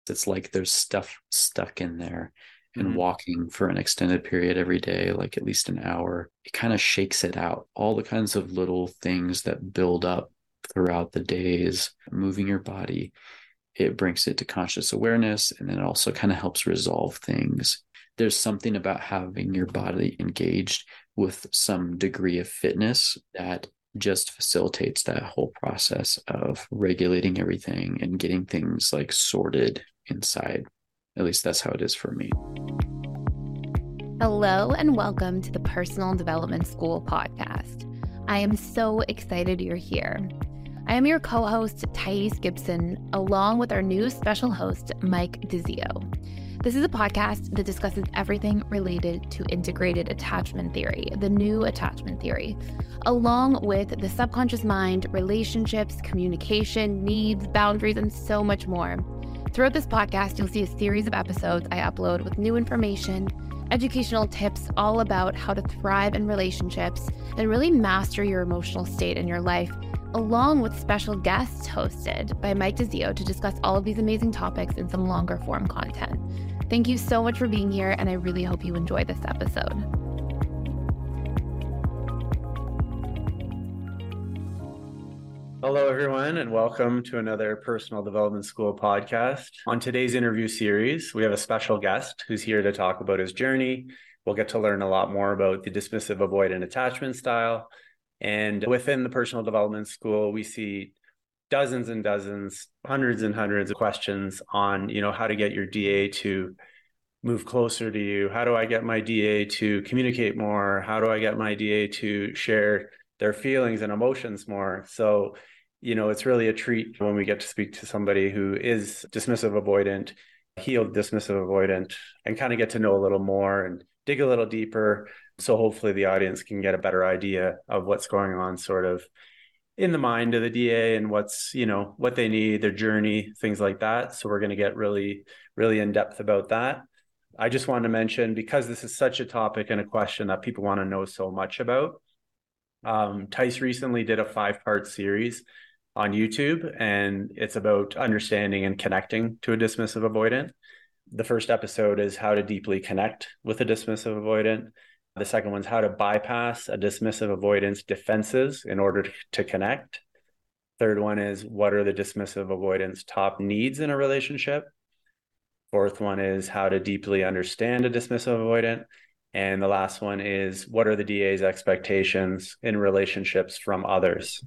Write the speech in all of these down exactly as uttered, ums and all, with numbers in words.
it's like there's stuff stuck in there. And Mm-hmm. walking for an extended period every day, like at least an hour, it kind of shakes it out. All the kinds of little things that build up throughout the days, moving your body, it brings it to conscious awareness, and then it also kind of helps resolve things. There's something about having your body engaged with some degree of fitness that just facilitates that whole process of regulating everything and getting things like sorted inside. At least that's how it is for me. Hello and welcome to the Personal Development School podcast. I am so excited you're here. I am your co-host, Thais Gibson, along with our new special host, Mike DeZio. This is a podcast that discusses everything related to integrated attachment theory, the new attachment theory, along with the subconscious mind, relationships, communication, needs, boundaries, and so much more. Throughout this podcast, you'll see a series of episodes I upload with new information, educational tips all about how to thrive in relationships and really master your emotional state in your life, along with special guests hosted by Mike DeZio to discuss all of these amazing topics in some longer form content. Thank you so much for being here, and I really hope you enjoy this episode. Hello, everyone, and welcome to another Personal Development School podcast. On today's interview series, we have a special guest who's here to talk about his journey. We'll get to learn a lot more about the dismissive avoidant attachment style. And within the Personal Development School, we see dozens and dozens, hundreds and hundreds of questions on, you know, how to get your D A to move closer to you. How do I get my D A to communicate more? How do I get my D A to share their feelings and emotions more? So, you know, it's really a treat when we get to speak to somebody who is dismissive avoidant, healed dismissive avoidant, and kind of get to know a little more and dig a little deeper. So hopefully the audience can get a better idea of what's going on sort of in the mind of the D A and what's, you know, what they need, their journey, things like that. So we're going to get really, really in depth about that. I just wanted to mention, because this is such a topic and a question that people want to know so much about, Um, Thais recently did a five-part series on YouTube, and it's about understanding and connecting to a dismissive avoidant. The first episode is how to deeply connect with a dismissive avoidant. The second one's how to bypass a dismissive avoidant's defenses in order to, to connect. Third one is what are the dismissive avoidant's top needs in a relationship. Fourth one is how to deeply understand a dismissive avoidant. And the last one is what are the D A's expectations in relationships from others?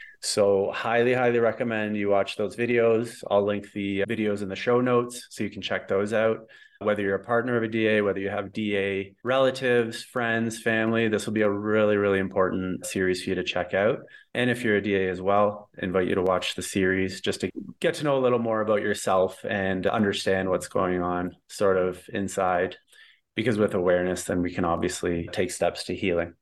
So highly, highly recommend you watch those videos. I'll link the videos in the show notes so you can check those out. Whether you're a partner of a D A, whether you have D A relatives, friends, family, this will be a really, really important series for you to check out. And if you're a D A as well, I invite you to watch the series just to get to know a little more about yourself and understand what's going on sort of inside. Because with awareness, then we can obviously take steps to healing.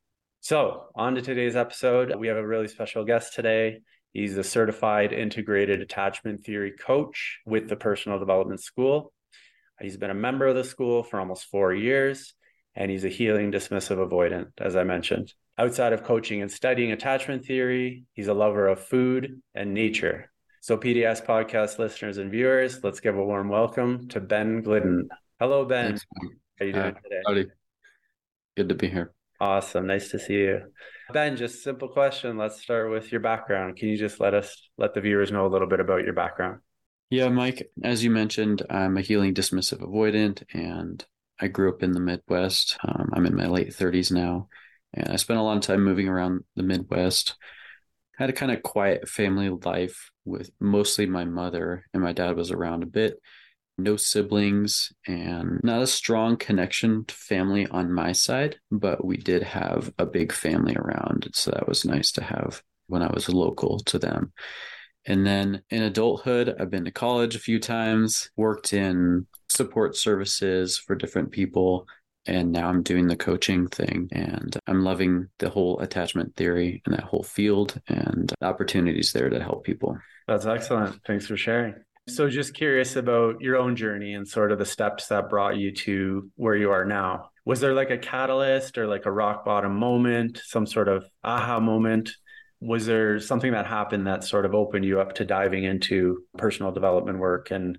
So on to today's episode. We have a really special guest today. He's a certified integrated attachment theory coach with the Personal Development School. He's been a member of the school for almost four years, and he's a healing dismissive avoidant, as I mentioned. Outside of coaching and studying attachment theory, he's a lover of food and nature. So P D S podcast listeners and viewers, let's give a warm welcome to Ben Glidden. Hello, Ben. Thanks. How are you doing uh, today? Howdy. Good to be here. Awesome. Nice to see you. Ben, just simple question. Let's start with your background. Can you just let us, let the viewers know a little bit about your background? Yeah, Mike, as you mentioned, I'm a healing dismissive avoidant, and I grew up in the Midwest. Um, I'm in my late thirties now, and I spent a lot of time moving around the Midwest. Had a kind of quiet family life with mostly my mother, and my dad was around a bit. No siblings and not a strong connection to family on my side, but we did have a big family around. So that was nice to have when I was local to them. And then in adulthood, I've been to college a few times, worked in support services for different people, and now I'm doing the coaching thing. And I'm loving the whole attachment theory and that whole field and the opportunities there to help people. That's excellent. Thanks for sharing. So just curious about your own journey and sort of the steps that brought you to where you are now. Was there like a catalyst or like a rock bottom moment, some sort of aha moment? Was there something that happened that sort of opened you up to diving into personal development work and,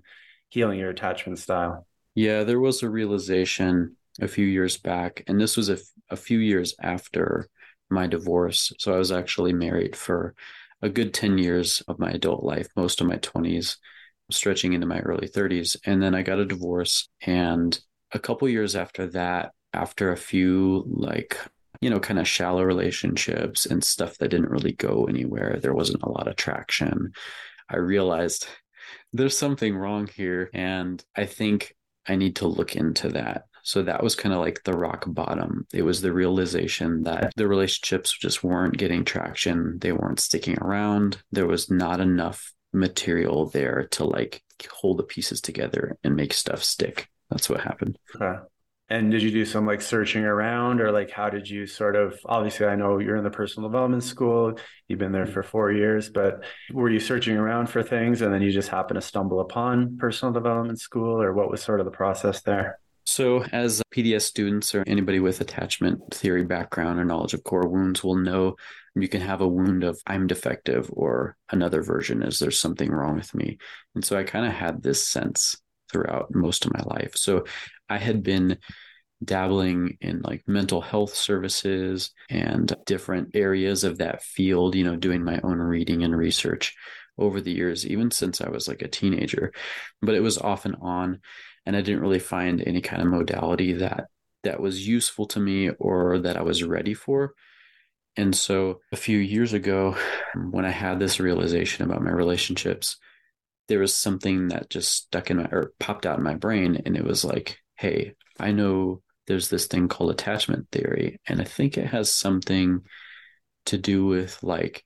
healing your attachment style? Yeah, there was a realization a few years back, and this was a, a few years after my divorce. So I was actually married for a good ten years of my adult life, most of my twenties, stretching into my early thirties. And then I got a divorce. And a couple years after that, after a few like, you know, kind of shallow relationships and stuff that didn't really go anywhere, there wasn't a lot of traction, I realized there's something wrong here. And I think I need to look into that. So that was kind of like the rock bottom. It was the realization that the relationships just weren't getting traction. They weren't sticking around. There was not enough material there to like hold the pieces together and make stuff stick. That's what happened. Okay. And did you do some like searching around, or like how did you sort of, obviously I know you're in the personal development school, you've been there for four years, but were you searching around for things and then you just happen to stumble upon personal development school, or what was sort of the process there? So as P D S students or anybody with attachment theory background or knowledge of core wounds will know, you can have a wound of I'm defective, or another version is there's something wrong with me. And so I kind of had this sense throughout most of my life. So I had been dabbling in like mental health services and different areas of that field, you know, doing my own reading and research over the years, even since I was like a teenager, but it was off and on. And I didn't really find any kind of modality that that was useful to me or that I was ready for. And so a few years ago, when I had this realization about my relationships, there was something that just stuck in my, or popped out in my brain. And it was like, hey, I know there's this thing called attachment theory. And I think it has something to do with like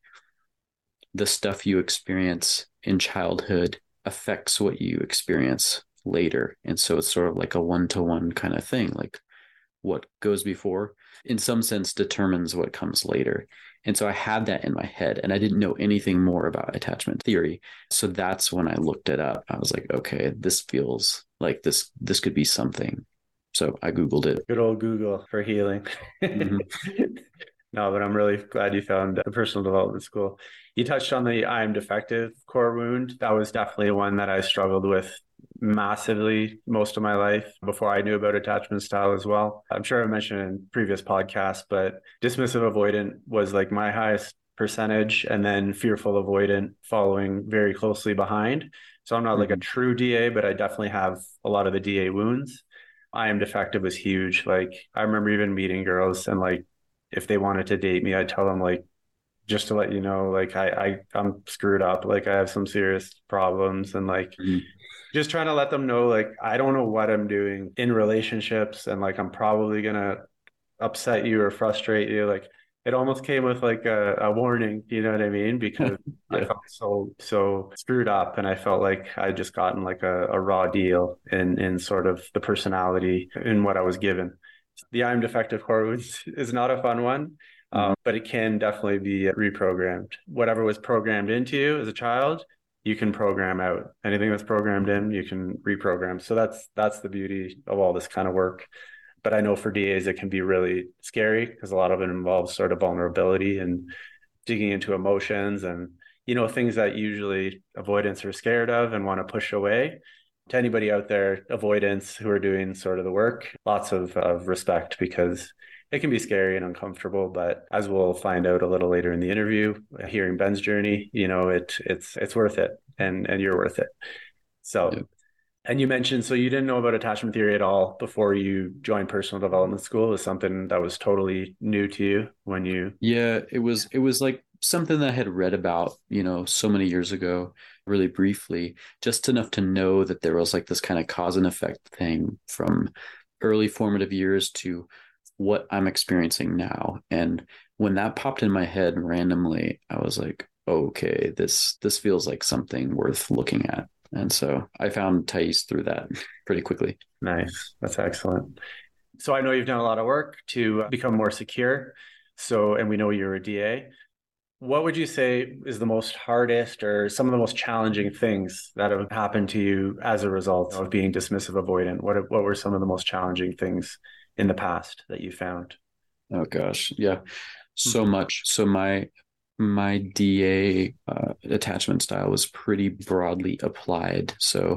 the stuff you experience in childhood affects what you experience later. And so it's sort of like a one-to-one kind of thing. Like what goes before, in some sense, determines what comes later. And so I had that in my head and I didn't know anything more about attachment theory. So that's when I looked it up. I was like, okay, this feels like this, this could be something. So I Googled it. Good old Google for healing. Mm-hmm. No, but I'm really glad you found the personal development school. You touched on the I am defective core wound. That was definitely one that I struggled with massively most of my life before I knew about attachment style as well. I'm sure I mentioned in previous podcasts, but dismissive avoidant was like my highest percentage, and then fearful avoidant following very closely behind. So I'm not mm-hmm. like a true D A, but I definitely have a lot of the D A wounds. I am defective was huge. Like I remember even meeting girls and like, if they wanted to date me, I'd tell them like, just to let you know, like I, I I'm screwed up. Like I have some serious problems, and like mm-hmm. just trying to let them know, like, I don't know what I'm doing in relationships, and like I'm probably gonna upset you or frustrate you. Like it almost came with like a, a warning, you know what I mean? Because yeah. I felt so so screwed up, and I felt like I'd just gotten like a, a raw deal in in sort of the personality in what I was given. The I'm defective core wounds is not a fun one. Um, but it can definitely be reprogrammed. Whatever was programmed into you as a child, you can program out. Anything that's programmed in, you can reprogram. So that's that's the beauty of all this kind of work. But I know for D As, it can be really scary because a lot of it involves sort of vulnerability and digging into emotions and, you know, things that usually avoidants are scared of and want to push away. To anybody out there, avoidants who are doing sort of the work, lots of, of respect, because it can be scary and uncomfortable, but as we'll find out a little later in the interview, hearing Ben's journey, you know, it it's it's worth it, and and you're worth it. So, yeah. And you mentioned, so you didn't know about attachment theory at all before you joined personal development school. It was something that was totally new to you when you. Yeah, it was. It was like something that I had read about, you know, so many years ago, really briefly, just enough to know that there was like this kind of cause and effect thing from early formative years to what I'm experiencing now. And when that popped in my head randomly, I was like, okay, this this feels like something worth looking at. And so I found Thais through that pretty quickly. Nice. That's excellent. So I know you've done a lot of work to become more secure. So, and we know you're a D A. What would you say is the most hardest or some of the most challenging things that have happened to you as a result of being dismissive avoidant? What what were some of the most challenging things in the past that you found? Oh gosh, yeah, so mm-hmm. much. So my my D A uh, attachment style was pretty broadly applied. So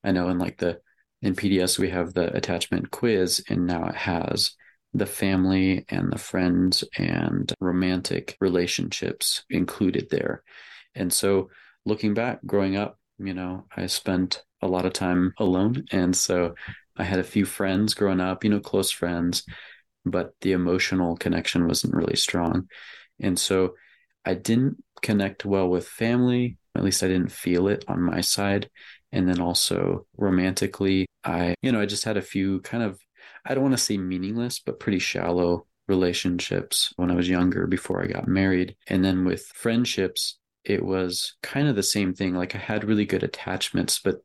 I know in like the, in P D S, we have the attachment quiz, and now it has the family and the friends and romantic relationships included there. And so looking back, growing up, you know, I spent a lot of time alone. And so I had a few friends growing up, you know, close friends, but the emotional connection wasn't really strong. And so I didn't connect well with family. At least I didn't feel it on my side. And then also romantically, I, you know, I just had a few kind of, I don't want to say meaningless, but pretty shallow relationships when I was younger before I got married. And then with friendships, it was kind of the same thing. Like I had really good attachments, but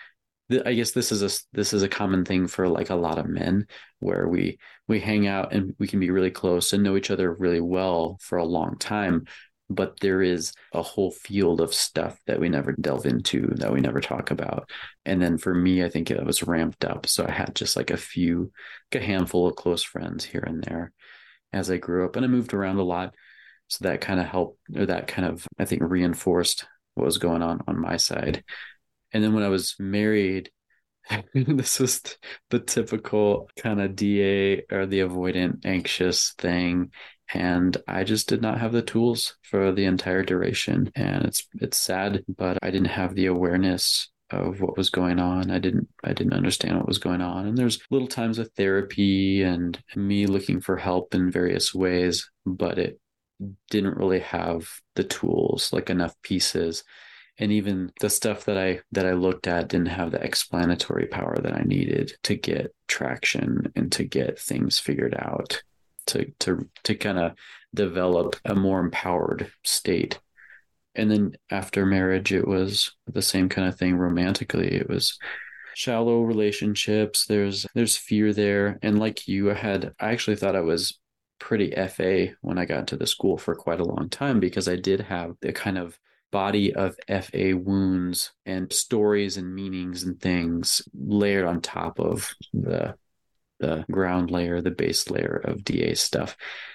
th- I guess this is a, this is a common thing for like a lot of men, where we, we hang out and we can be really close and know each other really well for a long time. But there is a whole field of stuff that we never delve into, that we never talk about. And then for me, I think it was ramped up. So I had just like a few, like a handful of close friends here and there as I grew up, and I moved around a lot. So that kind of helped, or that kind of, I think, reinforced what was going on on my side. And then when I was married, this was the typical kind of D A, or the avoidant, anxious thing. And I just did not have the tools for the entire duration. And it's it's sad, but I didn't have the awareness of what was going on. I didn't I didn't understand what was going on. And there's little times of therapy and me looking for help in various ways, but it didn't really have the tools, like enough pieces. And even the stuff that I that I looked at didn't have the explanatory power that I needed to get traction and to get things figured out, to to to kind of develop a more empowered state. And then after marriage, it was the same kind of thing romantically. It was shallow relationships. There's there's fear there. And like you, I had I actually thought I was pretty F A when I got into the school for quite a long time, because I did have the kind of body of F A wounds and stories and meanings and things layered on top of the the ground layer, the base layer of D A stuff,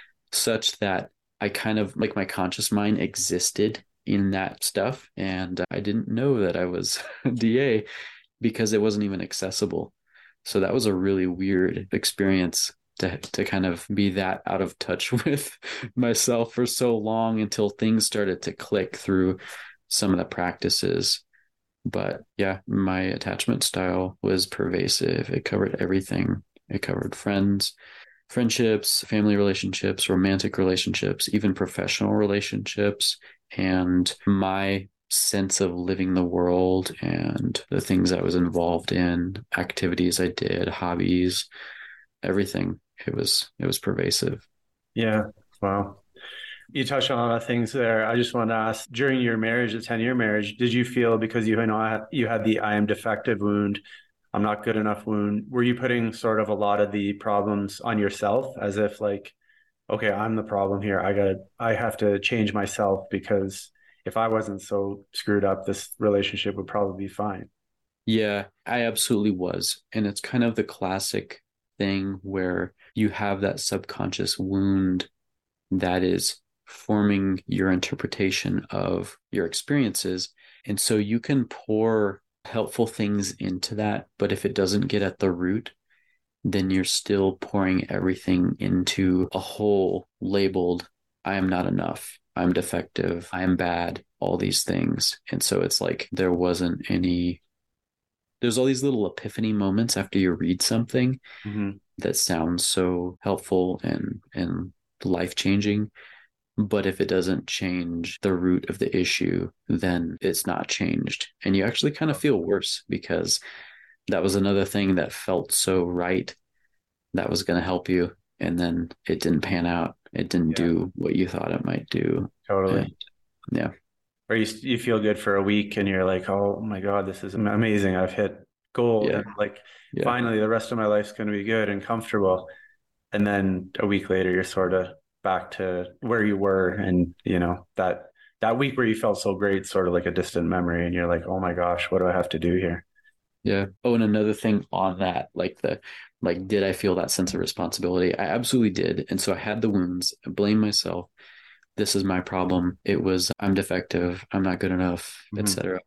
such that I kind of, like, my conscious mind existed in that stuff. And I didn't know that I was D A because it wasn't even accessible. So that was a really weird experience to to kind of be that out of touch with myself for so long, until things started to click through some of the practices. But yeah, my attachment style was pervasive. It covered everything. It covered friends, friendships, family relationships, romantic relationships, even professional relationships, and my sense of living the world and the things I was involved in, activities I did, hobbies, everything. It was it was pervasive. Yeah. Wow. You touched on a lot of things there. I just wanted to ask, during your marriage, the ten-year marriage, did you feel, because you know you had the I am defective wound, I'm not good enough wound, were you putting sort of a lot of the problems on yourself, as if like, okay, I'm the problem here. I gotta, I have to change myself, because if I wasn't so screwed up, this relationship would probably be fine. Yeah, I absolutely was. And it's kind of the classic thing where you have that subconscious wound that is forming your interpretation of your experiences. And so you can pour helpful things into that, but if it doesn't get at the root, then you're still pouring everything into a hole labeled, I am not enough, I'm defective, I am bad, all these things. And so it's like there wasn't any, there's all these little epiphany moments after you read something mm-hmm. that sounds so helpful and, and life-changing. But if it doesn't change the root of the issue, then it's not changed. And you actually kind of feel worse, because that was another thing that felt so right, that was going to help you. And then it didn't pan out. It didn't yeah. do what you thought it might do. Totally. And, yeah. Or you, you feel good for a week and you're like, oh my God, this is amazing. I've hit goal. Yeah. And like, yeah. finally, the rest of my life's going to be good and comfortable. And then a week later, you're sort of back to where you were. And, you know, that, that week where you felt so great, sort of like a distant memory. And you're like, oh my gosh, what do I have to do here? Yeah. Oh, and another thing on that, like the, like, did I feel that sense of responsibility? I absolutely did. And so I had the wounds, I blamed myself. This is my problem. It was, I'm defective, I'm not good enough, mm-hmm. et cetera.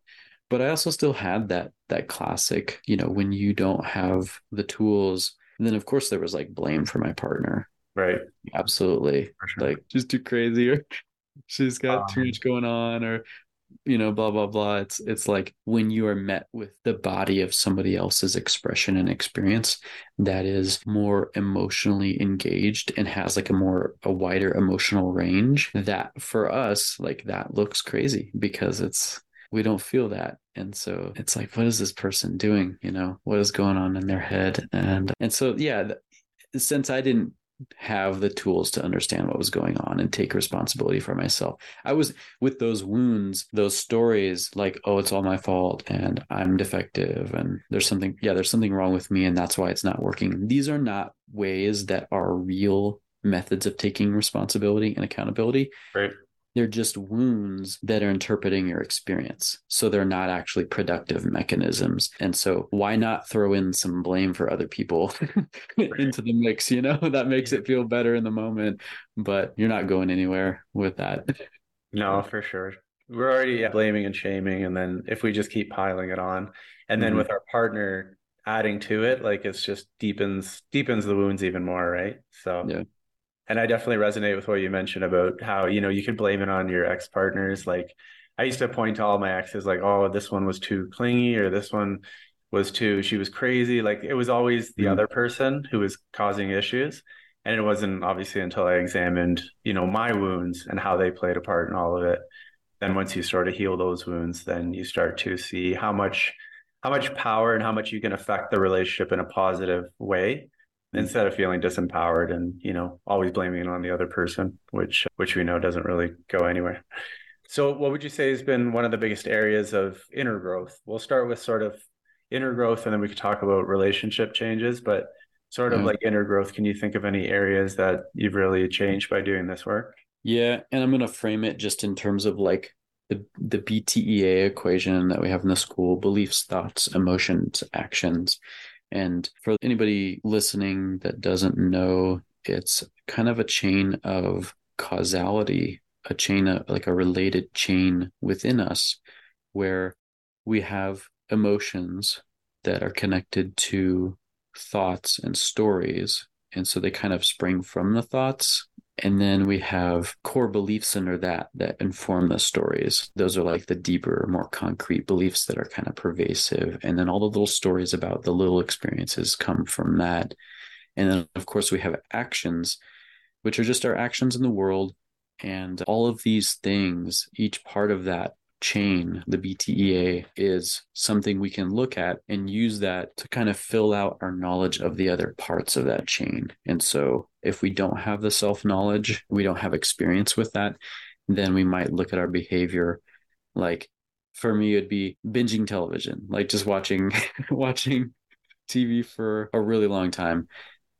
But I also still had that that classic, you know, when you don't have the tools, and then of course there was like blame for my partner. Right. Absolutely. For sure. Like, she's too crazy, or she's got too Um, much going on, or you know, blah blah blah. It's it's like when you are met with the body of somebody else's expression and experience that is more emotionally engaged and has like a more a wider emotional range, that for us, like, that looks crazy because it's we don't feel that. And so it's like, what is this person doing? You know, what is going on in their head? And and so yeah, since I didn't have the tools to understand what was going on and take responsibility for myself, I was with those wounds, those stories like, oh, it's all my fault and I'm defective and there's something, yeah, there's something wrong with me and that's why it's not working. These are not ways that are real methods of taking responsibility and accountability. right. They're just wounds that are interpreting your experience. So they're not actually productive mechanisms. And so why not throw in some blame for other people into the mix? You know, that makes it feel better in the moment, but you're not going anywhere with that. No, for sure. We're already blaming and shaming. And then if we just keep piling it on, and then Mhm. with our partner adding to it, like it's just deepens deepens the wounds even more, right? So Yeah. and I definitely resonate with what you mentioned about how, you know, you could blame it on your ex-partners. Like I used to point to all my exes like, oh, this one was too clingy, or this one was too, she was crazy. Like it was always the Mhm. other person who was causing issues. And it wasn't obviously until I examined, you know, my wounds and how they played a part in all of it. Then once you sort of heal those wounds, then you start to see how much how much power and how much you can affect the relationship in a positive way, instead of feeling disempowered and, you know, always blaming it on the other person, which which we know doesn't really go anywhere. So what would you say has been one of the biggest areas of inner growth? We'll start with sort of inner growth and then we could talk about relationship changes, but sort of Yeah. like inner growth, can you think of any areas that you've really changed by doing this work? Yeah, and I'm going to frame it just in terms of like the the B T E A equation that we have in the school: beliefs, thoughts, emotions, actions. And for anybody listening that doesn't know, it's kind of a chain of causality, a chain of like a related chain within us where we have emotions that are connected to thoughts and stories. And so they kind of spring from the thoughts. And then we have core beliefs under that that inform the stories. Those are like the deeper, more concrete beliefs that are kind of pervasive. And then all the little stories about the little experiences come from that. And then, of course, we have actions, which are just our actions in the world. And all of these things, each part of that chain, the B T E A, is something we can look at and use that to kind of fill out our knowledge of the other parts of that chain. And so if we don't have the self-knowledge, we don't have experience with that, then we might look at our behavior like, for me, it'd be binging television, like just watching watching T V for a really long time.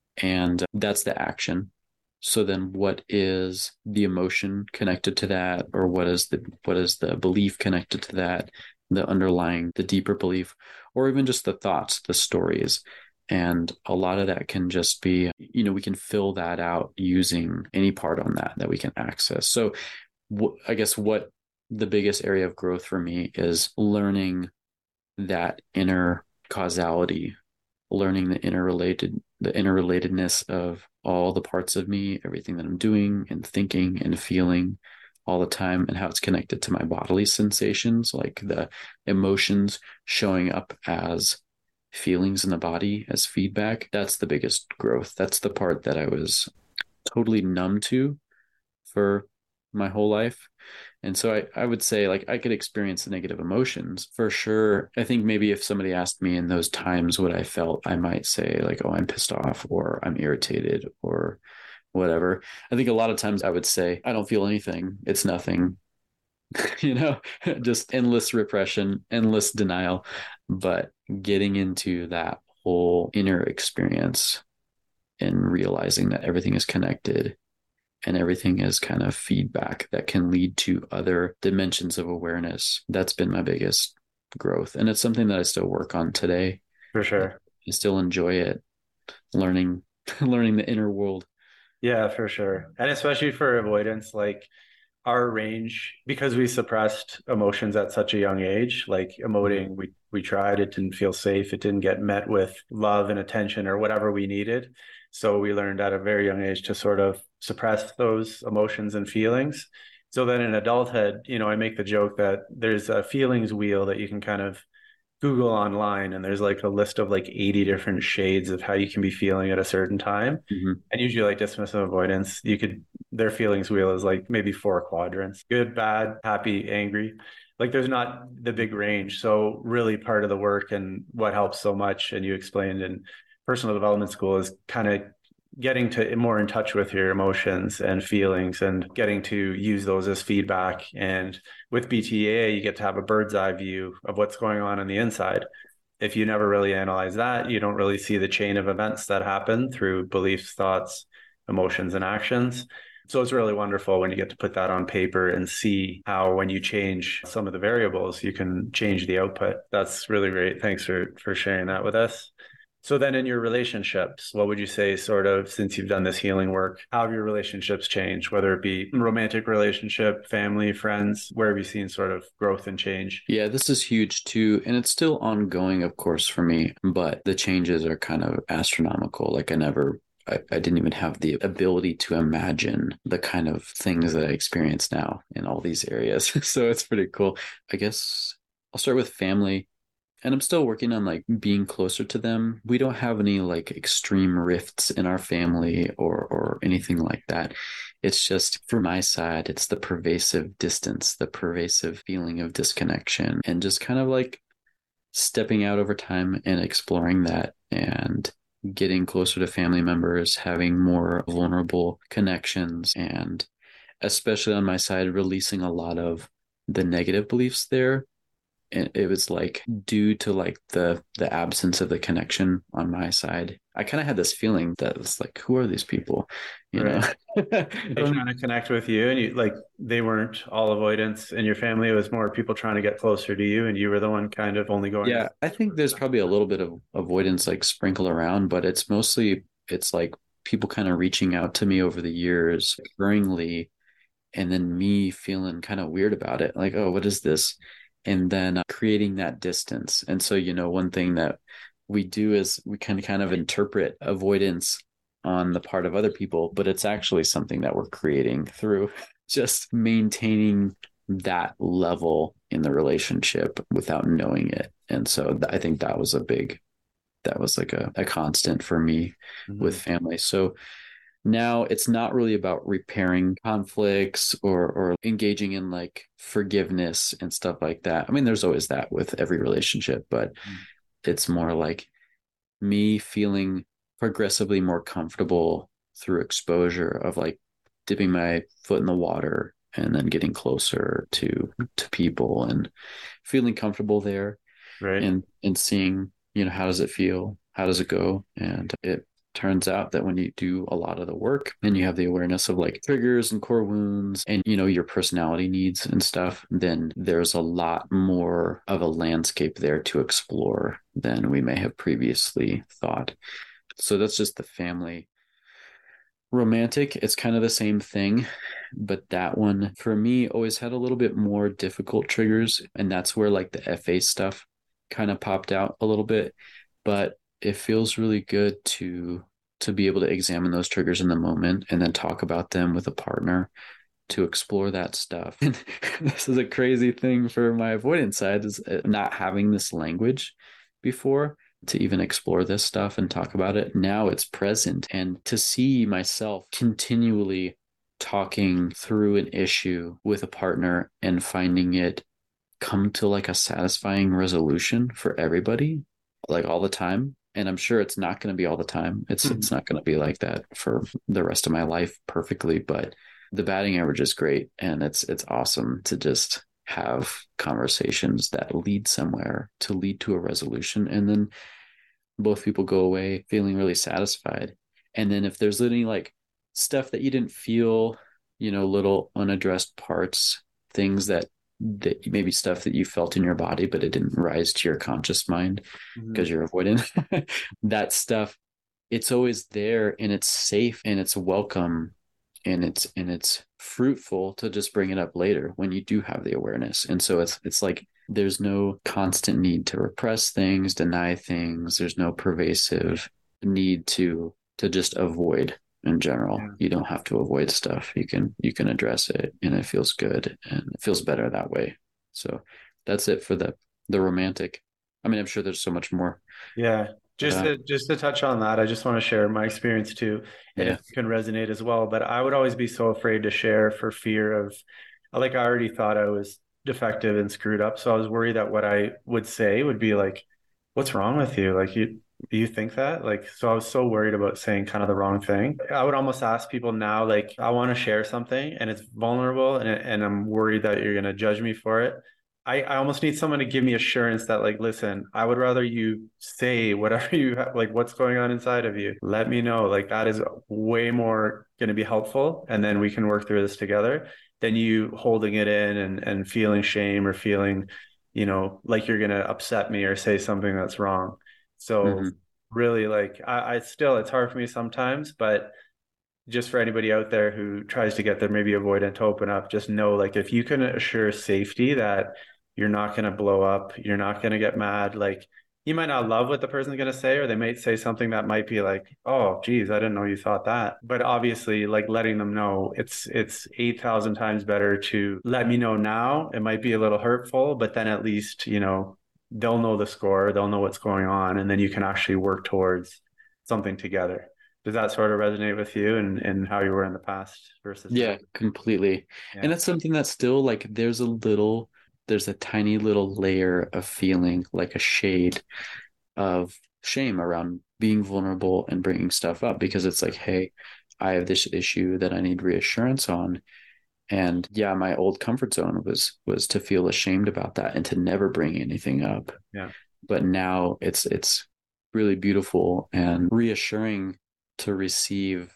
And that's the action. So then what is the emotion connected to that? Or what is the what is the belief connected to that? The underlying, the deeper belief, or even just the thoughts, the stories. And a lot of that can just be, you know, we can fill that out using any part on that that we can access. So w- I guess what the biggest area of growth for me is learning that inner causality, learning the interrelated the interrelatedness of all the parts of me, everything that I'm doing and thinking and feeling all the time, and how it's connected to my bodily sensations, like the emotions showing up as feelings in the body as feedback. That's the biggest growth. That's the part that I was totally numb to for my whole life. And so I, I would say, like, I could experience the negative emotions for sure. I think maybe if somebody asked me in those times what I felt, I might say like, oh, I'm pissed off, or I'm irritated, or whatever. I think a lot of times I would say, I don't feel anything. It's nothing, you know, just endless repression, endless denial. But getting into that whole inner experience and realizing that everything is connected and everything is kind of feedback that can lead to other dimensions of awareness. That's been my biggest growth. And it's something that I still work on today. For sure. I still enjoy it, learning, learning the inner world. Yeah, for sure. And especially for avoidance, like our range, because we suppressed emotions at such a young age, like emoting, we we tried, it didn't feel safe, it didn't get met with love and attention or whatever we needed. So we learned at a very young age to sort of suppress those emotions and feelings. So then in adulthood, you know, I make the joke that there's a feelings wheel that you can kind of Google online, and there's like a list of like eighty different shades of how you can be feeling at a certain time. Mm-hmm. And usually like dismissive avoidance, you could, their feelings wheel is like maybe four quadrants: good, bad, happy, angry. Like there's not the big range. So really part of the work and what helps so much, and you explained in personal development school, is kind of getting to more in touch with your emotions and feelings and getting to use those as feedback. And with B T A, you get to have a bird's eye view of what's going on on the inside. If you never really analyze that, you don't really see the chain of events that happen through beliefs, thoughts, emotions, and actions. So it's really wonderful when you get to put that on paper and see how, when you change some of the variables, you can change the output. That's really great. Thanks for, for sharing that with us. So then in your relationships, what would you say, sort of, since you've done this healing work, how have your relationships changed, whether it be romantic relationship, family, friends? Where have you seen sort of growth and change? Yeah, this is huge too. And it's still ongoing, of course, for me, but the changes are kind of astronomical. Like I never, I, I didn't even have the ability to imagine the kind of things that I experience now in all these areas. So it's pretty cool. I guess I'll start with family. And I'm still working on like being closer to them. We don't have any like extreme rifts in our family or or anything like that. It's just, for my side, it's the pervasive distance, the pervasive feeling of disconnection, and just kind of like stepping out over time and exploring that and getting closer to family members, having more vulnerable connections, and especially on my side, releasing a lot of the negative beliefs there. And it was like due to like the the absence of the connection on my side. I kind of had this feeling that it's like, who are these people? You right. know, they're trying to connect with you, and you like they weren't all avoidance in your family. It was more people trying to get closer to you, and you were the one kind of only going. Yeah, I think there's probably a little bit of avoidance like sprinkled around, but it's mostly it's like people kind of reaching out to me over the years, recurringly, and then me feeling kind of weird about it, like, oh, what is this? And then uh, creating that distance. And so, you know, one thing that we do is we can kind of interpret avoidance on the part of other people, but it's actually something that we're creating through just maintaining that level in the relationship without knowing it. And so th- I think that was a big, that was like a, a constant for me mm-hmm. with family. So now it's not really about repairing conflicts or or engaging in like forgiveness and stuff like that. I mean, there's always that with every relationship, but mm. it's more like me feeling progressively more comfortable through exposure of like dipping my foot in the water and then getting closer to to people and feeling comfortable there. Right. And and seeing, you know, how does it feel? How does it go? And it turns out that when you do a lot of the work and you have the awareness of like triggers and core wounds and, you know, your personality needs and stuff, then there's a lot more of a landscape there to explore than we may have previously thought. So that's just the family. Romantic, it's kind of the same thing, but that one for me always had a little bit more difficult triggers. And that's where like the F A stuff kind of popped out a little bit. But it feels really good to to be able to examine those triggers in the moment and then talk about them with a partner to explore that stuff. And this is a crazy thing for my avoidance side, is not having this language before to even explore this stuff and talk about it. Now it's present, and to see myself continually talking through an issue with a partner and finding it come to like a satisfying resolution for everybody, like all the time. And I'm sure it's not going to be all the time. It's mm-hmm. it's not going to be like that for the rest of my life perfectly, but the batting average is great. And it's it's awesome to just have conversations that lead somewhere, to lead to a resolution. And then both people go away feeling really satisfied. And then if there's any like stuff that you didn't feel, you know, little unaddressed parts, things that that maybe stuff that you felt in your body, but it didn't rise to your conscious mind because mm-hmm. you're avoiding that stuff, it's always there and it's safe and it's welcome and it's and it's fruitful to just bring it up later when you do have the awareness. And so it's it's like there's no constant need to repress things, deny things. There's no pervasive need to to just avoid in general. Yeah. You don't have to avoid stuff. You can you can address it, and it feels good, and it feels better that way. So that's it for the the romantic. I mean, I'm sure there's so much more. Yeah. Just uh, to, just to touch on that, I just want to share my experience too, and yeah. it can resonate as well. But I would always be so afraid to share for fear of, like, I already thought I was defective and screwed up. So I was worried that what I would say would be like, what's wrong with you? Like, you, do you think that? Like, so I was so worried about saying kind of the wrong thing. I would almost ask people now, like, I want to share something and it's vulnerable, and, and I'm worried that you're going to judge me for it. I, I almost need someone to give me assurance that, like, listen, I would rather you say whatever you have, like, what's going on inside of you. Let me know. Like, that is way more going to be helpful. And then we can work through this together than you holding it in and, and feeling shame or feeling, you know, like you're going to upset me or say something that's wrong. So mm-hmm. really, like, I, I still, it's hard for me sometimes, but just for anybody out there who tries to get their maybe avoidant to open up, just know, like, if you can assure safety that you're not going to blow up, you're not going to get mad. Like, you might not love what the person's going to say, or they might say something that might be like, oh, geez, I didn't know you thought that. But obviously, like, letting them know, it's it's eight thousand times better to let me know now. It might be a little hurtful, but then at least, you know, they'll know the score, they'll know what's going on, and then you can actually work towards something together. Does that sort of resonate with you and, and how you were in the past versus? Yeah, completely. Yeah. And it's something that's still, like, there's a little, there's a tiny little layer of feeling, like a shade of shame around being vulnerable and bringing stuff up, because it's like, hey, I have this issue that I need reassurance on. And yeah, my old comfort zone was, was to feel ashamed about that and to never bring anything up. Yeah. But now it's, it's really beautiful and reassuring to receive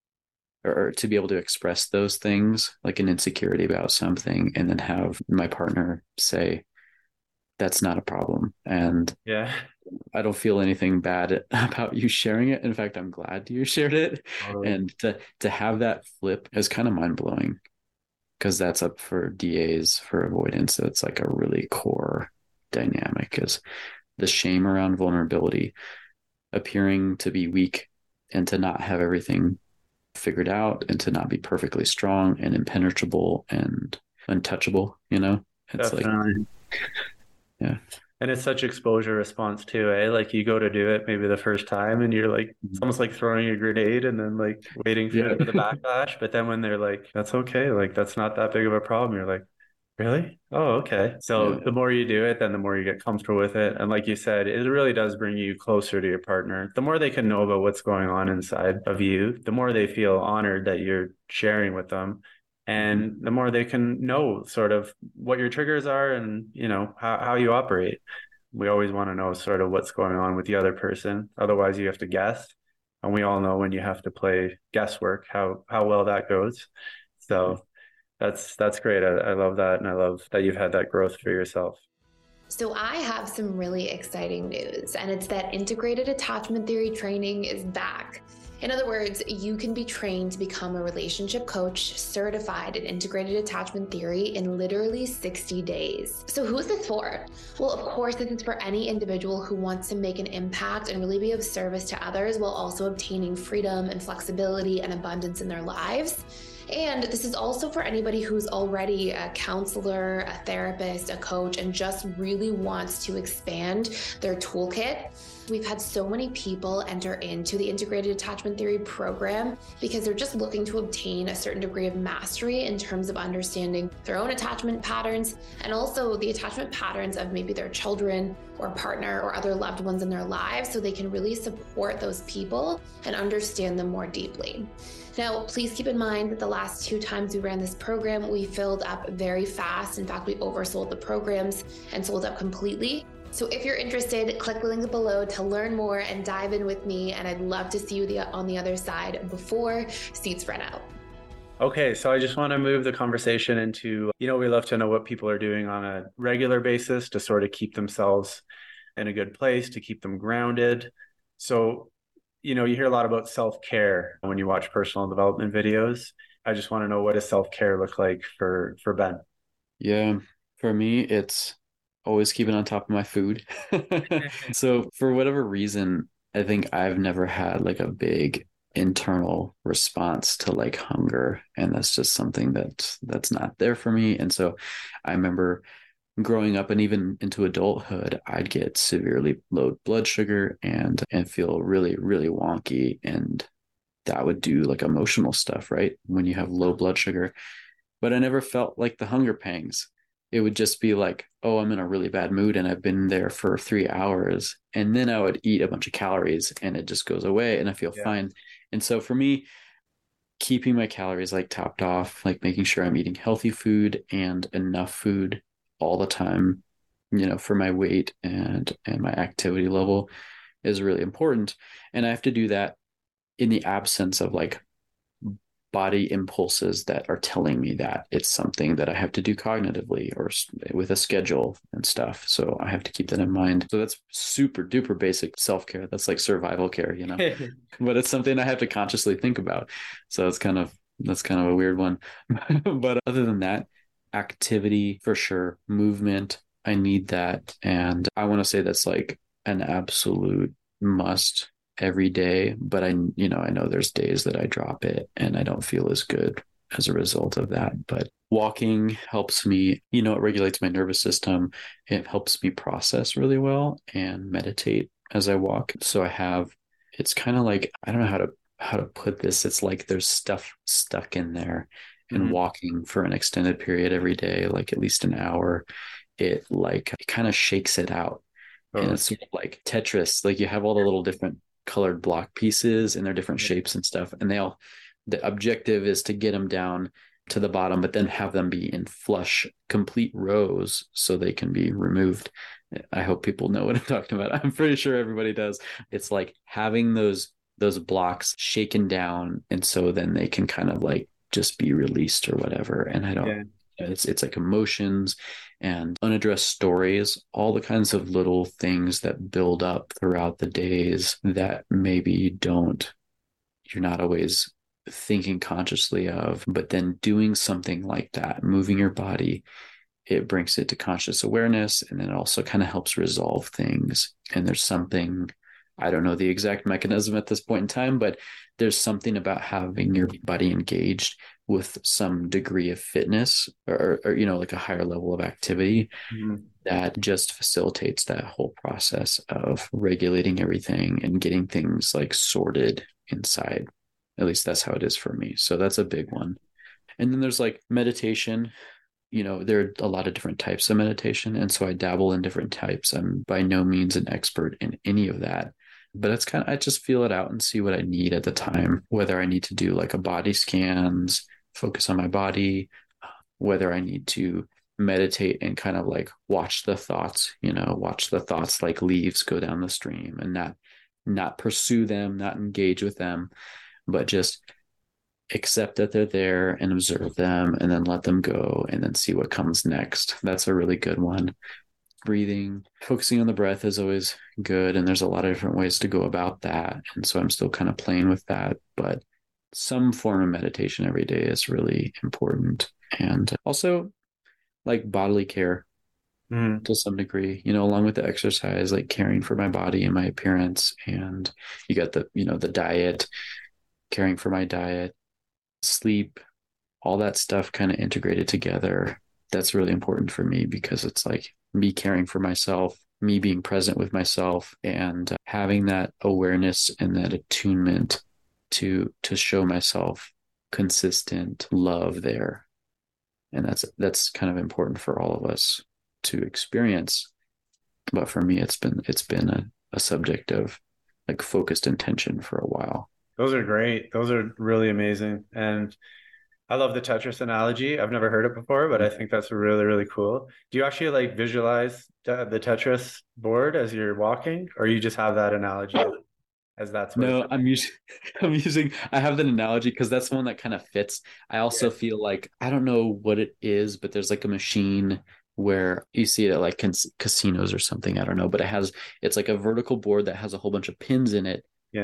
or to be able to express those things, like an insecurity about something, and then have my partner say, that's not a problem. And yeah, I don't feel anything bad about you sharing it. In fact, I'm glad you shared it. Totally. And to, to have that flip is kind of mind blowing, because that's up for D As for avoidance. So it's like a really core dynamic, is the shame around vulnerability, appearing to be weak and to not have everything figured out, and to not be perfectly strong and impenetrable and untouchable, you know? It's Definitely. like, yeah. And it's such exposure response too, eh? Like, you go to do it maybe the first time and you're like, it's almost like throwing a grenade and then like waiting for yeah. the backlash. But then when they're like, that's okay, like, that's not that big of a problem, you're like, really? Oh, okay. So yeah. the more you do it, then the more you get comfortable with it. And like you said, it really does bring you closer to your partner. The more they can know about what's going on inside of you, the more they feel honored that you're sharing with them. And the more they can know sort of what your triggers are and, you know, how, how you operate. We always want to know sort of what's going on with the other person. Otherwise, you have to guess. And we all know when you have to play guesswork, how, how well that goes. So That's that's great. I, I love that. And I love that you've had that growth for yourself. So I have some really exciting news, and it's that integrated attachment theory training is back. In other words, you can be trained to become a relationship coach certified in integrated attachment theory in literally sixty days. So who's this for? Well, of course, this is for any individual who wants to make an impact and really be of service to others while also obtaining freedom and flexibility and abundance in their lives. And this is also for anybody who's already a counselor, a therapist, a coach, and just really wants to expand their toolkit. We've had so many people enter into the integrated attachment theory program because they're just looking to obtain a certain degree of mastery in terms of understanding their own attachment patterns, and also the attachment patterns of maybe their children or partner or other loved ones in their lives, so they can really support those people and understand them more deeply. Now, please keep in mind that the last two times we ran this program, we filled up very fast. In fact, we oversold the programs and sold out completely. So if you're interested, click the link below to learn more and dive in with me. And I'd love to see you the, on the other side before seats run out. Okay, so I just want to move the conversation into, you know, we love to know what people are doing on a regular basis to sort of keep themselves in a good place, to keep them grounded. So, you know, you hear a lot about self-care when you watch personal development videos. I just want to know, what does self-care look like for for Ben? Yeah, for me, it's always keeping on top of my food. So for whatever reason, I think I've never had like a big internal response to like hunger, and that's just something that that's not there for me. And so I remember growing up and even into adulthood, I'd get severely low blood sugar and and feel really, really wonky. And that would do like emotional stuff, right? When you have low blood sugar. But I never felt like the hunger pangs. It would just be like, oh, I'm in a really bad mood and I've been there for three hours. And then I would eat a bunch of calories and it just goes away and I feel Yeah. fine. And so for me, keeping my calories like topped off, like making sure I'm eating healthy food and enough food all the time, you know, for my weight and and my activity level is really important. And I have to do that in the absence of like body impulses that are telling me that it's something that I have to do cognitively or with a schedule and stuff. So I have to keep that in mind. So that's super duper basic self-care. That's like survival care, you know, but it's something I have to consciously think about. So it's kind of, that's kind of a weird one. But other than that, activity for sure, movement, I need that. And I want to say that's like an absolute must every day, but I, you know, I know there's days that I drop it and I don't feel as good as a result of that. But walking helps me, you know, it regulates my nervous system. It helps me process really well and meditate as I walk. So I have, it's kind of like, I don't know how to, how to put this. It's like there's stuff stuck in there, and Mhm. walking for an extended period every day, like at least an hour, it like, it kind of shakes it out. And Totally. it's sort of like Tetris, like you have all the little different colored block pieces and they're different Yeah. shapes and stuff. And they all, the objective is to get them down to the bottom, but then have them be in flush, complete rows so they can be removed. I hope people know what I'm talking about. I'm pretty sure everybody does. It's like having those, those blocks shaken down. And so then they can kind of like just be released or whatever. And I don't, Yeah. it's, it's like emotions and unaddressed stories, all the kinds of little things that build up throughout the days that maybe you don't, you're not always thinking consciously of, but then doing something like that, moving your body, it brings it to conscious awareness. And then it also kind of helps resolve things. And there's something, I don't know the exact mechanism at this point in time, but there's something about having your body engaged with some degree of fitness or, or you know, like a higher level of activity Mhm. that just facilitates that whole process of regulating everything and getting things like sorted inside. At least that's how it is for me. So that's a big one. And then there's like meditation. You know, there are a lot of different types of meditation. And so I dabble in different types. I'm by no means an expert in any of that, but it's kind of, I just feel it out and see what I need at the time, whether I need to do like a body scans, focus on my body, whether I need to meditate and kind of like watch the thoughts, you know, watch the thoughts like leaves go down the stream and not, not pursue them, not engage with them, but just accept that they're there and observe them and then let them go and then see what comes next. That's a really good one. Breathing, focusing on the breath is always good. And there's a lot of different ways to go about that. And so I'm still kind of playing with that, but some form of meditation every day is really important. And also like bodily care Mhm. to some degree, you know, along with the exercise, like caring for my body and my appearance. And you got the, you know, the diet, caring for my diet, sleep, all that stuff kind of integrated together. That's really important for me because it's like me caring for myself, me being present with myself, and having that awareness and that attunement to to show myself consistent love there. And that's that's kind of important for all of us to experience. But for me, it's been it's been a, a subject of like focused intention for a while. Those are great. Those are really amazing. And I love the Tetris analogy. I've never heard it before, but I think that's really, really cool. Do you actually like visualize the, the Tetris board as you're walking, or you just have that analogy as that's what No, it's I'm using I'm using I have that analogy because that's the one that kind of fits. I also Yeah. feel like I don't know what it is, but there's like a machine where you see it at like cas- casinos or something. I don't know, but it has it's like a vertical board that has a whole bunch of pins in it, Yeah.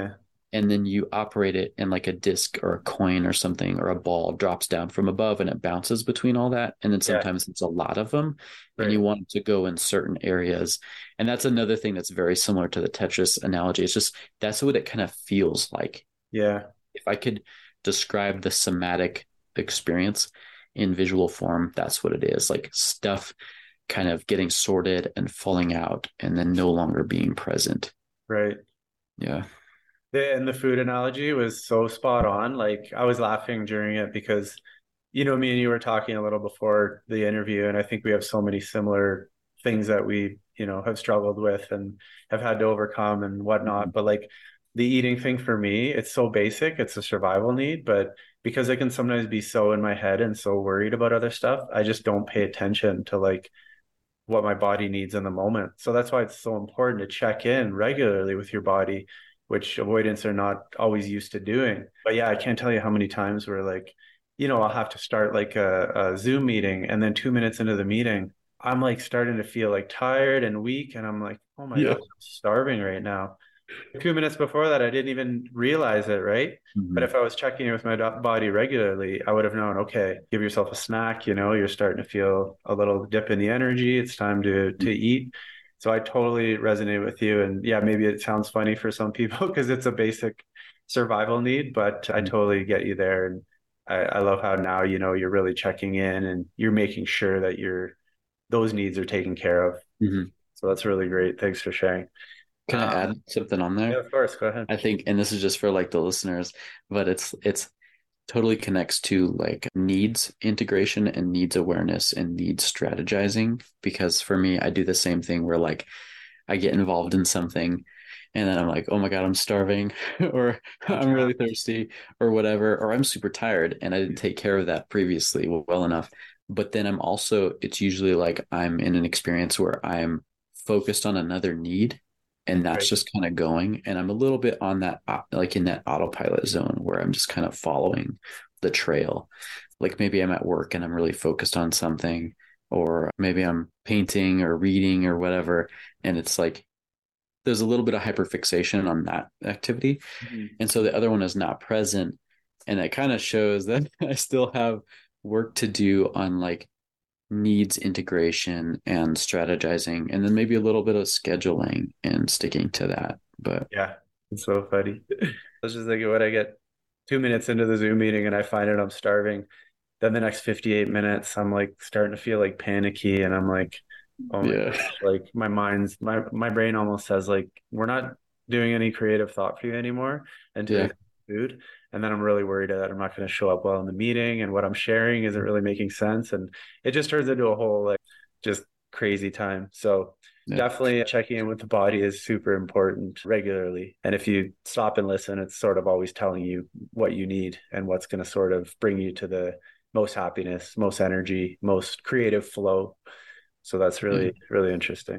and then you operate it and like a disc or a coin or something or a ball drops down from above and it bounces between all that. And then Yeah. sometimes it's a lot of them and Right. you want it to go in certain areas. And that's another thing that's very similar to the Tetris analogy. It's just that's what it kind of feels like. Yeah. If I could describe the somatic experience in visual form, that's what it is. Like stuff kind of getting sorted and falling out and then no longer being present. Right. Yeah. The, and the food analogy was so spot on. Like I was laughing during it because, you know, me and you were talking a little before the interview, and I think we have so many similar things that we, you know, have struggled with and have had to overcome and whatnot. But like the eating thing for me, it's so basic. It's a survival need, but because I can sometimes be so in my head and so worried about other stuff, I just don't pay attention to like what my body needs in the moment. So that's why it's so important to check in regularly with your body, which avoidants are not always used to doing. But yeah, I can't tell you how many times we're like, you know, I'll have to start like a, a Zoom meeting, and then two minutes into the meeting, I'm like starting to feel like tired and weak. And I'm like, oh my Yeah. God, I'm starving right now. Two minutes before that, I didn't even realize it, right? Mhm. But if I was checking in with my do- body regularly, I would have known, okay, give yourself a snack, you know, you're starting to feel a little dip in the energy. It's time to to eat. So I totally resonate with you. And yeah, maybe it sounds funny for some people because it's a basic survival need, but I totally get you there. And I, I love how now, you know, you're really checking in and you're making sure that your those needs are taken care of. Mhm. So that's really great. Thanks for sharing. Can I Um, add something on yeah, there? of course. Go ahead. I think, and this is just for like the listeners, but it's it's totally connects to like needs integration and needs awareness and needs strategizing. Because for me, I do the same thing where like I get involved in something and then I'm like, oh my God, I'm starving or I'm really thirsty or whatever, or I'm super tired and I didn't take care of that previously well enough. But then I'm also, it's usually like I'm in an experience where I'm focused on another need and that's Right. just kind of going. And I'm a little bit on that, like in that autopilot zone where I'm just kind of following the trail. Like maybe I'm at work and I'm really focused on something, or maybe I'm painting or reading or whatever. And it's like, there's a little bit of hyperfixation on that activity. Mhm. And so the other one is not present. And it kind of shows that I still have work to do on like needs integration and strategizing, and then maybe a little bit of scheduling and sticking to that. But Yeah, it's so funny. I was just thinking when I get two minutes into the Zoom meeting and I find out I'm starving, then the next fifty-eight minutes, I'm like starting to feel like panicky. And I'm like, oh my yeah, gosh, like my mind's, my, my brain almost says like, we're not doing any creative thought for you anymore until yeah, you food. And then I'm really worried that I'm not going to show up well in the meeting and what I'm sharing isn't really making sense. And it just turns into a whole like just crazy time. So yeah. definitely checking in with the body is super important regularly. And if you stop and listen, it's sort of always telling you what you need and what's going to sort of bring you to the most happiness, most energy, most creative flow. So that's really, Yeah. really interesting.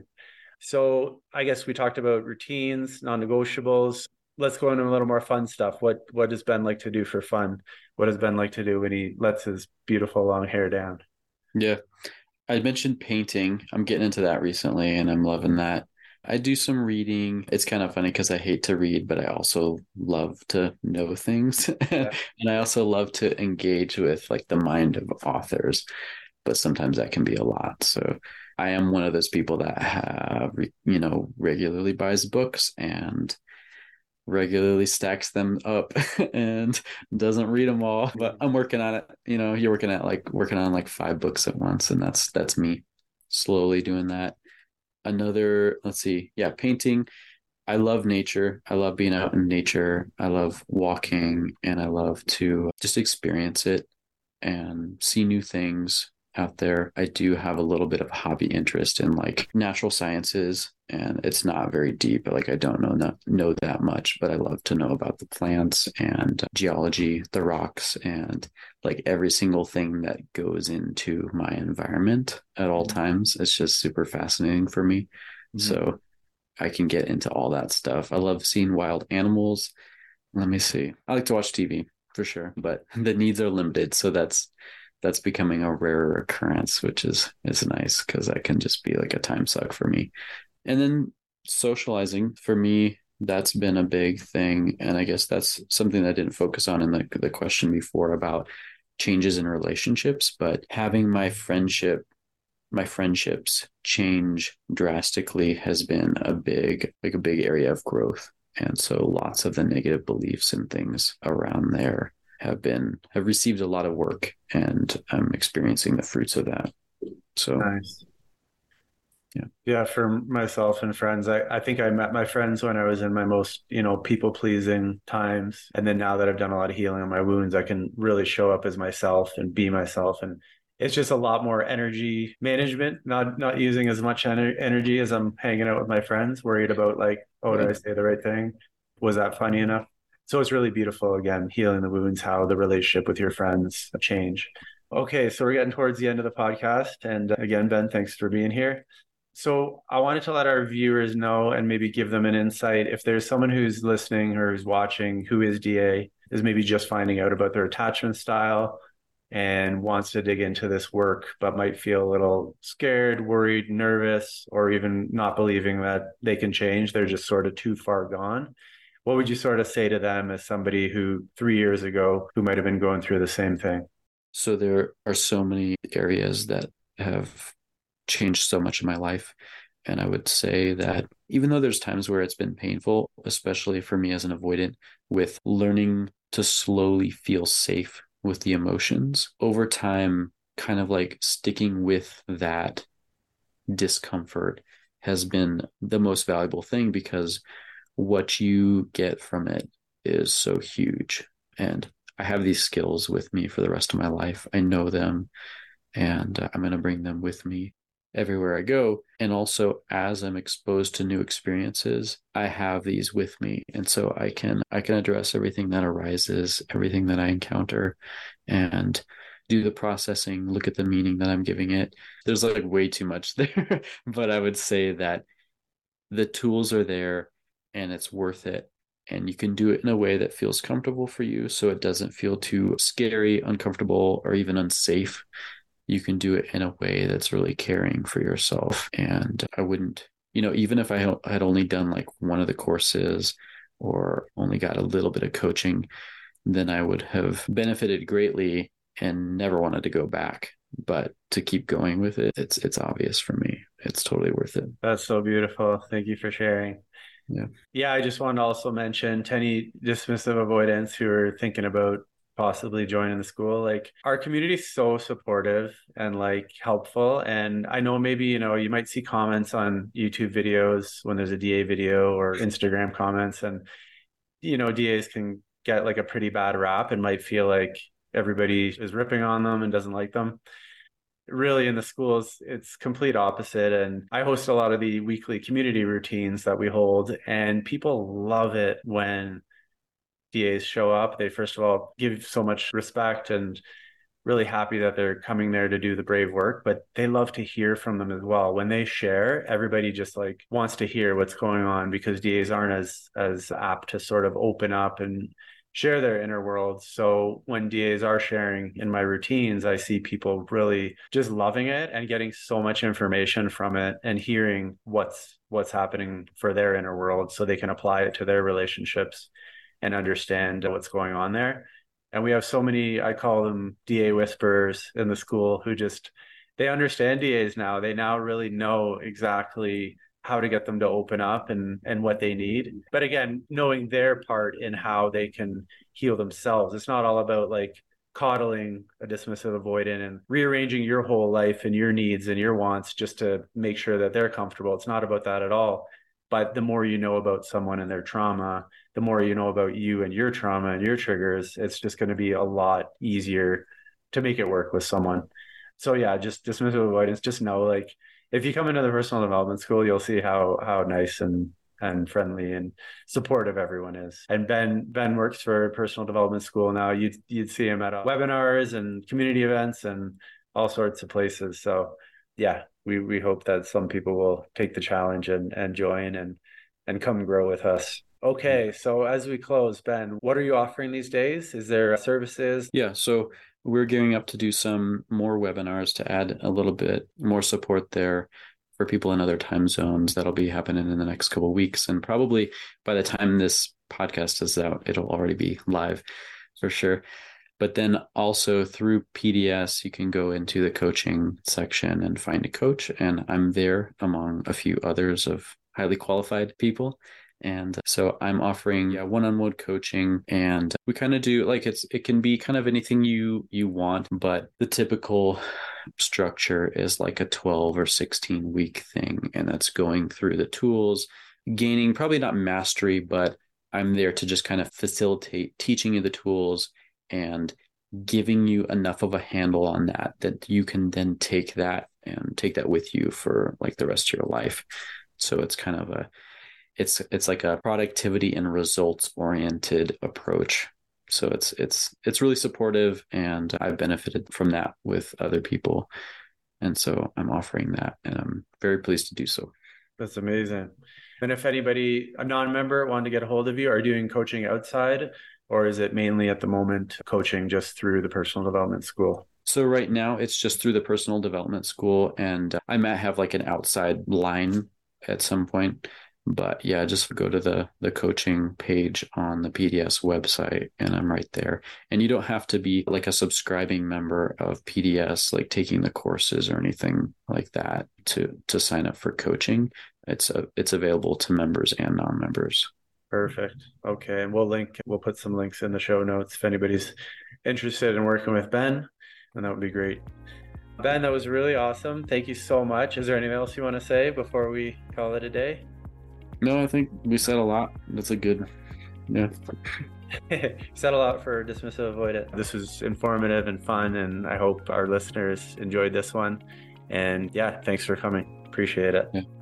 So I guess we talked about routines, non-negotiables. Let's go into a little more fun stuff. What what does Ben like to do for fun? What does Ben like to do when he lets his beautiful long hair down? Yeah. I mentioned painting. I'm getting into that recently and I'm loving that. I do some reading. It's kind of funny because I hate to read, but I also love to know things. Yeah. And I also love to engage with like the mind of authors, but sometimes that can be a lot. So I am one of those people that have, you know, regularly buys books and regularly stacks them up and doesn't read them all, but I'm working on it. You know, you're working at like working on like five books at once, and that's that's me slowly doing that. Another, let's see, yeah, painting. I love nature. I love being out in nature. I love walking, and I love to just experience it and see new things out there. I do have a little bit of hobby interest in like natural sciences, and it's not very deep. Like I don't know not, know that much, but I love to know about the plants and geology, the rocks, and like every single thing that goes into my environment at all times. It's just super fascinating for me. Mm-hmm. So I can get into all that stuff. I love seeing wild animals. Let me see. I like to watch T V for sure, but the needs are limited. So that's that's becoming a rarer occurrence, which is is nice because that can just be like a time suck for me. And then socializing for me, That's been a big thing. And I guess that's something that I didn't focus on in the, the question before about changes in relationships, but having my friendship, my friendships change drastically has been a big, like a big area of growth. And so lots of the negative beliefs and things around there have been, have received a lot of work, and I'm experiencing the fruits of that. So Nice. Yeah. Yeah, for myself and friends, I, I think I met my friends when I was in my most, you know, people pleasing times. And then now that I've done a lot of healing on my wounds, I can really show up as myself and be myself. And it's just a lot more energy management, not not using as much ener- energy as I'm hanging out with my friends, worried about like, oh, did I say the right thing? Was that funny enough? So it's really beautiful, again, healing the wounds, how the relationship with your friends change. Okay, so we're getting towards the end of the podcast. And uh, again, Ben, thanks for being here. So I wanted to let our viewers know and maybe give them an insight. If there's someone who's listening or who's watching who is D A, is maybe just finding out about their attachment style and wants to dig into this work, but might feel a little scared, worried, nervous, or even not believing that they can change. They're just sort of too far gone. What would you sort of say to them as somebody who three years ago, who might have been going through the same thing? So there are so many areas that have changed so much in my life. And I would say that even though there's times where it's been painful, especially for me as an avoidant, with learning to slowly feel safe with the emotions over time, kind of like sticking with that discomfort has been the most valuable thing, because what you get from it is so huge. And I have these skills with me for the rest of my life. I know them, and I'm going to bring them with me everywhere I go. And also, as I'm exposed to new experiences, I have these with me. And so I can I can address everything that arises, everything that I encounter, and do the processing, look at the meaning that I'm giving it. There's like way too much there, but I would say that the tools are there and it's worth it. And you can do it in a way that feels comfortable for you, so it doesn't feel too scary, uncomfortable, or even unsafe. You can do it in a way that's really caring for yourself. And I wouldn't, you know, even if I had only done like one of the courses or only got a little bit of coaching, then I would have benefited greatly and never wanted to go back. But to keep going with it, it's it's obvious for me. It's totally worth it. That's so beautiful. Thank you for sharing. Yeah. Yeah, I just wanted to also mention to any dismissive avoidants who are thinking about possibly joining the school, like our community is so supportive and like helpful. And I know maybe, you know, you might see comments on YouTube videos when there's a D A video, or Instagram comments, and, you know, D As can get like a pretty bad rap and might feel like everybody is ripping on them and doesn't like them. Really, in the schools, it's complete opposite. And I host a lot of the weekly community routines that we hold, and people love it when D As show up. They, first of all, give so much respect and really happy that they're coming there to do the brave work, but they love to hear from them as well. When they share, everybody just like wants to hear what's going on, because D As aren't as as apt to sort of open up and share their inner world. So when D As are sharing in my routines, I see people really just loving it and getting so much information from it, and hearing what's what's happening for their inner world, so they can apply it to their relationships and understand what's going on there. And we have so many, I call them D A whisperers in the school, who just, they understand D As now. They now really know exactly how to get them to open up and and what they need. But again, knowing their part in how they can heal themselves. It's not all about like coddling a dismissive avoidant and rearranging your whole life and your needs and your wants just to make sure that they're comfortable. It's not about that at all. But the more you know about someone and their trauma, the more you know about you and your trauma and your triggers, it's just going to be a lot easier to make it work with someone. So yeah, just dismissive avoidance, just know, like, if you come into the personal development school, you'll see how how nice and and friendly and supportive everyone is. And Ben Ben works for personal development school now. You'd you'd see him at webinars and community events and all sorts of places. So yeah, we we hope that some people will take the challenge and and join and and come grow with us. Okay, so as we close, Ben, what are you offering these days? Is there services? Yeah, so we're gearing up to do some more webinars to add a little bit more support there for people in other time zones. That'll be happening in the next couple of weeks. And probably by the time this podcast is out, it'll already be live for sure. But then also through P D S, you can go into the coaching section and find a coach. And I'm there among a few others of highly qualified people. And so I'm offering yeah, one-on-one coaching, and we kind of do like it's it can be kind of anything you you want, but the typical structure is like a twelve or sixteen week thing. And that's going through the tools, gaining probably not mastery, but I'm there to just kind of facilitate teaching you the tools and giving you enough of a handle on that, that you can then take that and take that with you for like the rest of your life. So it's kind of a It's it's like a productivity and results oriented approach. So it's it's it's really supportive, and I've benefited from that with other people. And so I'm offering that, and I'm very pleased to do so. That's amazing. And if anybody, a non-member, wanted to get a hold of you, are you doing coaching outside, or is it mainly at the moment coaching just through the personal development school? So right now it's just through the personal development school, and I might have like an outside line at some point. But yeah, just go to the the coaching page on the P D S website, and I'm right there. And you don't have to be like a subscribing member of P D S, like taking the courses or anything like that to to sign up for coaching. It's a, it's available to members and non-members. Perfect. Okay. And we'll link, we'll put some links in the show notes if anybody's interested in working with Ben, and that would be great. Ben, that was really awesome. Thank you so much. Is there anything else you want to say before we call it a day? No, I think we said a lot. That's a good, yeah. Said a lot for Dismissive Avoidant. This was informative and fun, and I hope our listeners enjoyed this one. And yeah, thanks for coming. Appreciate it. Yeah.